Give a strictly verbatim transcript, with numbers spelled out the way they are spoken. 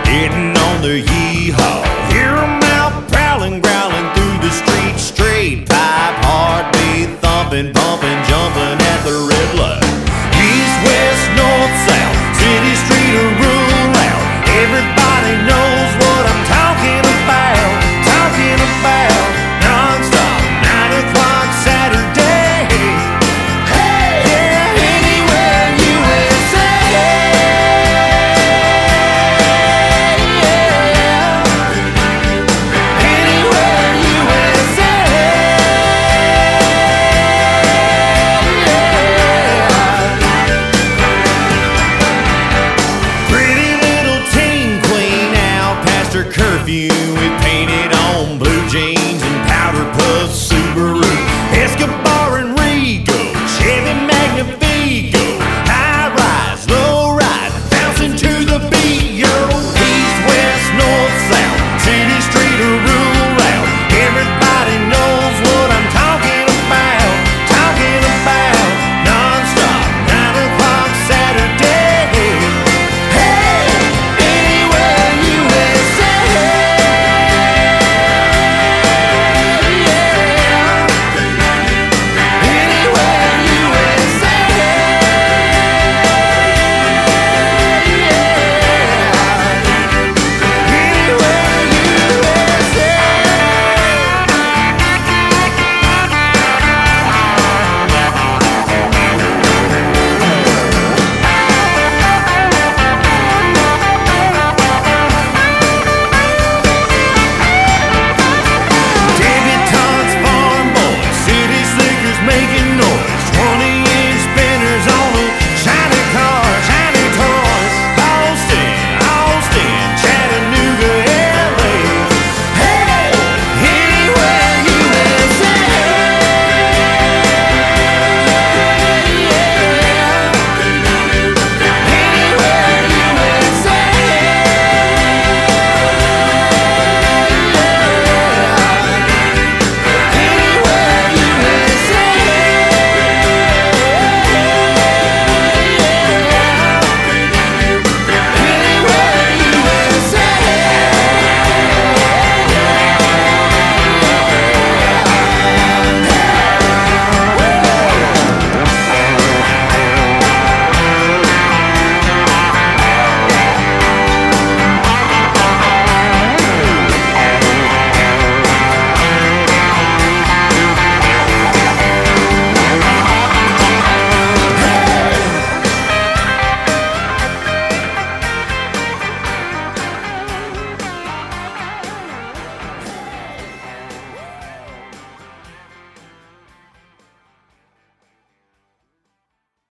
hitting on their yeehaw. Hear 'em out prowling, growling through the street. Straight pipe, heartbeat thumping, bumping, jumping at the red light. East, west, north, south, city, street, or rural out. Everybody knows what I'm talking about, talking about. Non-stop, nine o'clock Saturday. Hey, yeah, anywhere U S A. Yeah, anywhere U S A. Yeah. Pretty little teen queen out past her curfew with painted on blue jeans and powder puff Subaru, Escobar and Rego, Chevy Magnifico, high rise, low ride, bouncing to the beat.